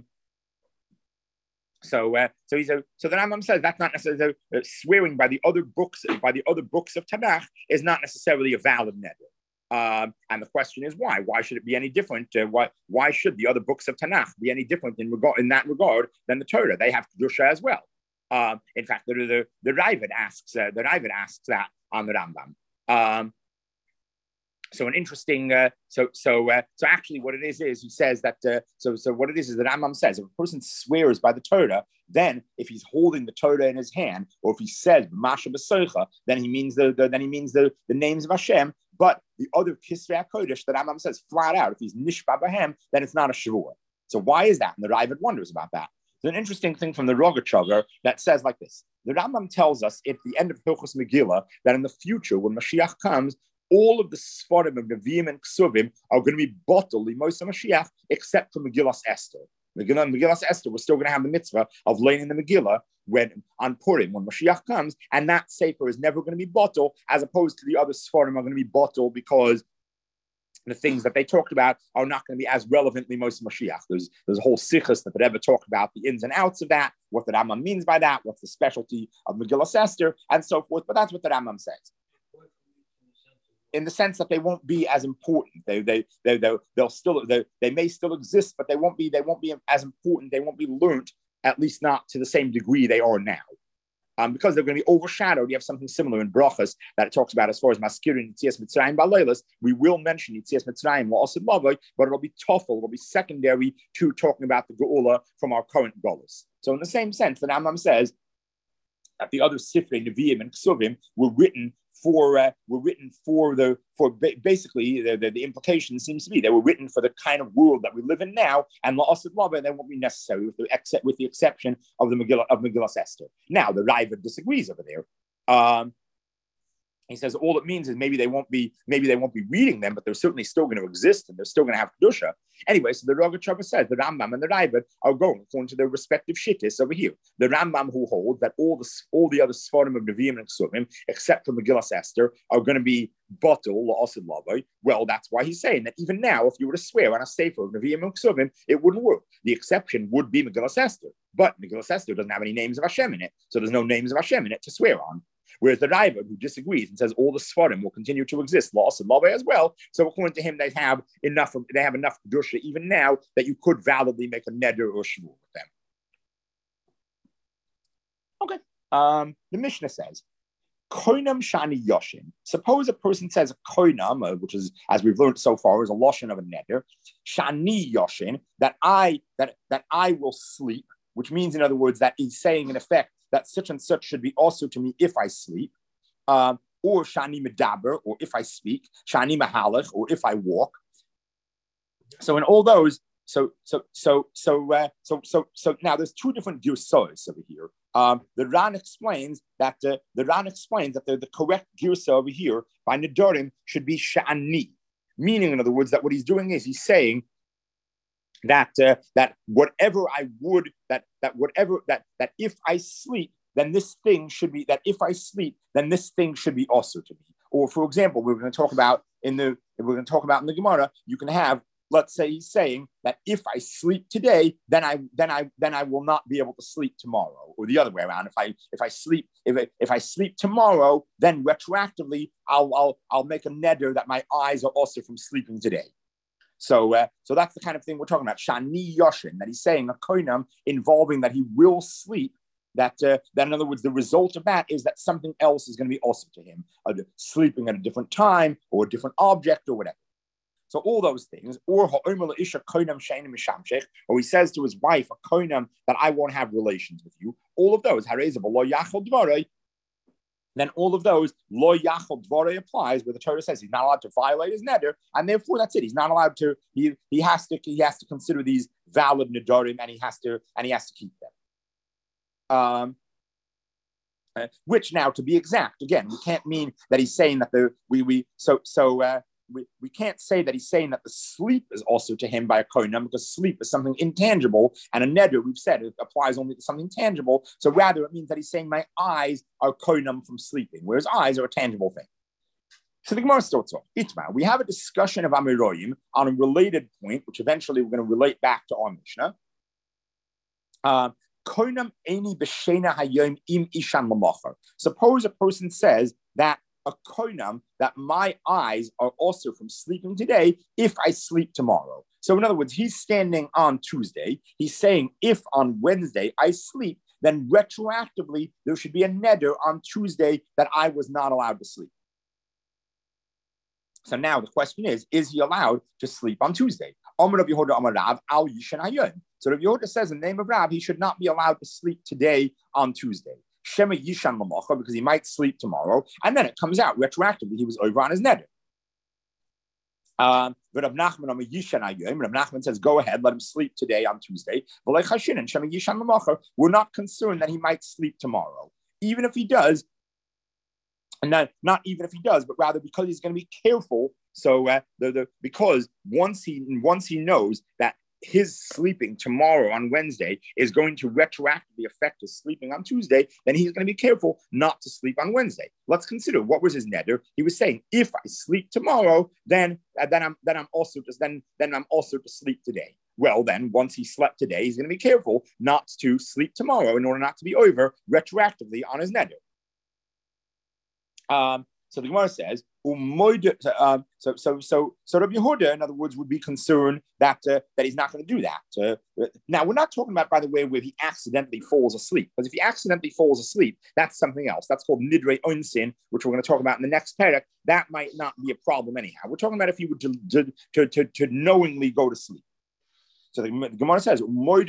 so, uh, so he's a, so the Rambam says that's not necessarily uh, swearing by the other books by the other books of Tanakh is not necessarily a valid neder. Um, and the question is why? Why should it be any different? Uh, why why should the other books of Tanakh be any different in regard in that regard than the Torah? They have kedusha as well. Um, in fact, the the, the Ravid asks uh, the Ravid asks that on the Rambam. Um, So an interesting, uh, so so uh, so actually, what it is is he says that uh, so so what it is is that Rambam says if a person swears by the Torah, then if he's holding the Torah in his hand, or if he says Masha B'Soicha, then he means the, the then he means the, the names of Hashem. But the other Kisvei HaKodesh that Rambam says flat out, if he's Nishba B'Hem, then it's not a Shavua. So why is that? And the Ravid wonders about that. There's an interesting thing from the Rogachover that says like this: the Rambam tells us at the end of Hilchos Megillah that in the future, when Mashiach comes, all of the Sfarim of Nevi'im and Ksuvim are going to be bottled in Moshe Mashiach, except for Megillas Esther. Megillah, Megillas Esther, we're still going to have the mitzvah of laying in the Megillah when on Purim, when Mashiach comes, and that Sefer is never going to be bottled, as opposed to the other Sfarim are going to be bottled because the things that they talked about are not going to be as relevantly Moshe Mashiach. There's, there's a whole sichus that the Rebbe talked about the ins and outs of that, what the Rambam means by that, what's the specialty of Megillas Esther, and so forth. But that's what the Rambam says. In the sense that they won't be as important, they they they they'll, they'll still they, they may still exist, but they won't be they won't be as important. They won't be learnt, at least not to the same degree they are now, um, because they're going to be overshadowed. You have something similar in Brachas that it talks about as far as Maskirin Yitzias Mitzrayim Baleilas. We will mention Yitzias Mitzrayim La'asid Lavai, but it'll be tough. It'll be secondary to talking about the Geula from our current Golas. So in the same sense, the Rambam says that the other Sifrei Nevi'im and Ksuvim were written. For uh, were written for the for ba- basically the, the, the implication seems to be they were written for the kind of world that we live in now, and la'asid lava they won't be necessary with the except with the exception of the Megillah of Megillas Esther. Now the Ravid disagrees over there. Um, He says all it means is maybe they won't be maybe they won't be reading them, but they're certainly still going to exist and they're still going to have kedusha. Anyway, so the Rogachover says the Rambam and the Ravid are going according to their respective shittis over here. The Rambam who holds that all the all the other Sfarim of Nevi'im and Ksuvim, except for Megillas Esther, are going to be batul la'asid lavai. Well, that's why he's saying that even now, if you were to swear on a sefer of Nevi'im and Ksuvim, it wouldn't work. The exception would be Megillas Esther, but Megillas Esther doesn't have any names of Hashem in it, so there's no names of Hashem in it to swear on. Whereas the Ravid, who disagrees and says all the Sfarim will continue to exist, loss and lava as well. So according to him, they have enough. They have enough kedusha even now that you could validly make a neder or shvur with them. Okay. Um, the Mishnah says, "Koinam shani yoshin." Suppose a person says a koinam, uh, which is, as we've learned so far, is a lashon of a neder. Shani yoshin, that I that that I will sleep, which means, in other words, that he's saying in effect that such and such should be also to me if I sleep, um, or shani medaber, or if I speak, shani mahalach, or if I walk. So in all those, so so so so uh, so so so now there's two different girsas over here. Um, the Ran explains that uh, the Ran explains that the, the correct girsa over here by nedarim should be shani, meaning, in other words, that what he's doing is he's saying that uh, that whatever I would that that whatever that that if I sleep, then this thing should be, that if I sleep, then this thing should be also to me. Or for example, we're going to talk about in the, we're going to talk about in the Gemara, you can have, let's say he's saying that if I sleep today, then I then I then I will not be able to sleep tomorrow, or the other way around. If I if I sleep if I, if I sleep tomorrow, then retroactively I'll I'll I'll make a neder that my eyes are also from sleeping today. So uh, so that's the kind of thing we're talking about. Shani Yoshin, that he's saying a koinam involving that he will sleep. That, uh, that in other words, the result of that is that something else is going to be also to him, uh, sleeping at a different time or a different object or whatever. So all those things, or or he says to his wife, a koinam, that I won't have relations with you. All of those, then all of those lo yachol dvarei applies, where the Torah says he's not allowed to violate his neder, and therefore that's it. He's not allowed to. He he has to he has to consider these valid nedarim, and he has to and he has to keep them. Um, uh, which now, to be exact, again, we can't mean that he's saying that the we we so so uh, we, we can't say that he's saying that the sleep is also to him by a koinam, because sleep is something intangible, and a neder, we've said, it applies only to something tangible. So rather, it means that he's saying my eyes are koinam from sleeping, whereas eyes are a tangible thing. So the Gemara starts off. Itma, we have a discussion of Amiroyim on a related point, which eventually we're going to relate back to our Mishnah. Um, Suppose a person says that a koinam, that my eyes are also from sleeping today if I sleep tomorrow. So in other words, he's standing on Tuesday. He's saying if on Wednesday I sleep, then retroactively there should be a neder on Tuesday that I was not allowed to sleep. So now the question is, is he allowed to sleep on Tuesday? So Rabbi Yehuda says in the name of Rab, he should not be allowed to sleep today on Tuesday. Shema Yishan Lamacha, because he might sleep tomorrow. And then it comes out retroactively, he was over on his neder. Um, but Rav Nachman on Yishan Ayom, Rav Nachman says, go ahead, let him sleep today on Tuesday. We're not concerned that he might sleep tomorrow. Even if he does, and not, not even if he does, but rather because he's going to be careful. So uh, the, the because once he once he knows that his sleeping tomorrow on Wednesday is going to retroactively affect his sleeping on Tuesday, then he's going to be careful not to sleep on Wednesday. Let's consider what was his neder. He was saying, if I sleep tomorrow, then uh, then I'm then I'm also just then then I'm also to sleep today. Well, then once he slept today, he's going to be careful not to sleep tomorrow in order not to be over retroactively on his neder. Um, so the Gemara says, um, so so so so Rabbi Yehuda, in other words, would be concerned that uh, that he's not going to do that. Uh, now we're not talking about, by the way, where he accidentally falls asleep, because if he accidentally falls asleep, that's something else. That's called nidrei onsin, which we're going to talk about in the next parak. That might not be a problem anyhow. We're talking about if he would to to to, to, to knowingly go to sleep. So the, the Gemara says,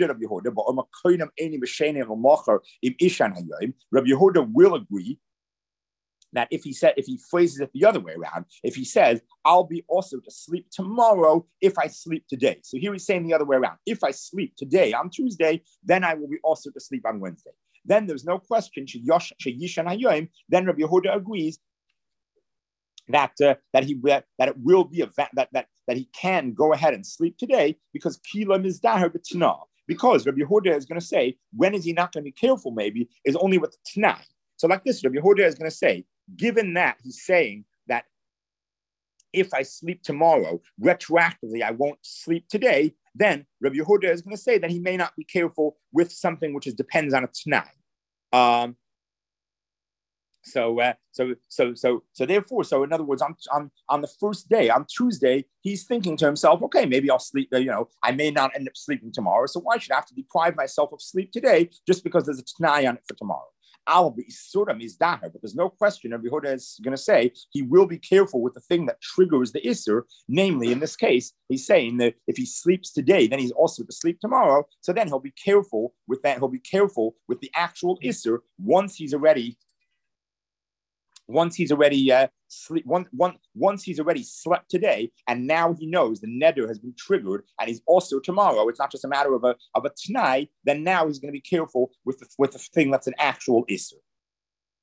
Rabbi Yehuda will agree that if he said, if he phrases it the other way around, if he says, I'll be also to sleep tomorrow if I sleep today. So here he's saying the other way around. If I sleep today on Tuesday, then I will be also to sleep on Wednesday. Then there's no question. Then Rabbi Yehuda agrees that uh, that he that it will be a that that that he can go ahead and sleep today because kila mizdahar b'tana. Because Rabbi Yehuda is going to say, when is he not going to be careful? Maybe is only with the t'nai. So like this, Rabbi Yehuda is going to say, given that he's saying that if I sleep tomorrow, retroactively, I won't sleep today, then Rabbi Yehuda is going to say that he may not be careful with something which is depends on a t'nai. Um, so, uh, so, so, so, so therefore, so in other words, on, on, on the first day, on Tuesday, he's thinking to himself, okay, maybe I'll sleep, you know, I may not end up sleeping tomorrow. So why should I have to deprive myself of sleep today just because there's a t'nai on it for tomorrow? I'll be sort of mizdaher, but there's no question. Rabbi Yehuda is going to say he will be careful with the thing that triggers the isser. Namely, in this case, he's saying that if he sleeps today, then he's also to sleep tomorrow. So then he'll be careful with that. He'll be careful with the actual isser once he's already, once he's already uh, sleep. One, one, once he's already slept today, and now he knows the neder has been triggered, and he's also tomorrow. It's not just a matter of a of a t'nai. Then now he's going to be careful with the, with the thing that's an actual isser.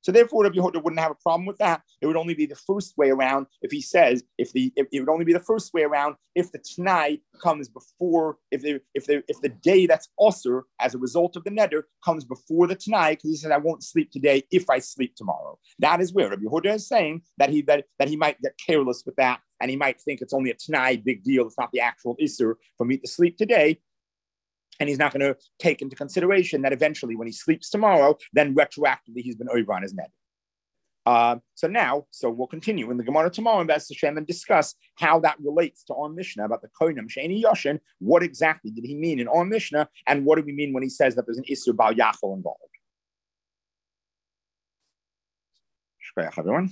So therefore, Rabbi Yehuda wouldn't have a problem with that. It would only be the first way around if he says if the if, it would only be the first way around if the t'nai comes before if the if the if the day that's usur as a result of the neder comes before the t'nai, because he said I won't sleep today if I sleep tomorrow. That is where Rabbi Yehuda is saying that he that, that he might get careless with that and he might think it's only a t'nai, big deal. It's not the actual isur for me to sleep today. And he's not going to take into consideration that eventually when he sleeps tomorrow, then retroactively he's been over on his net. Uh, so now, so we'll continue in the Gemara tomorrow in B'ez Hashem and discuss how that relates to our Mishnah about the Koinim Sheini Yoshin. What exactly did he mean in our Mishnah? And what do we mean when he says that there's an Isur Bal Yachol involved? Shkoyach, everyone.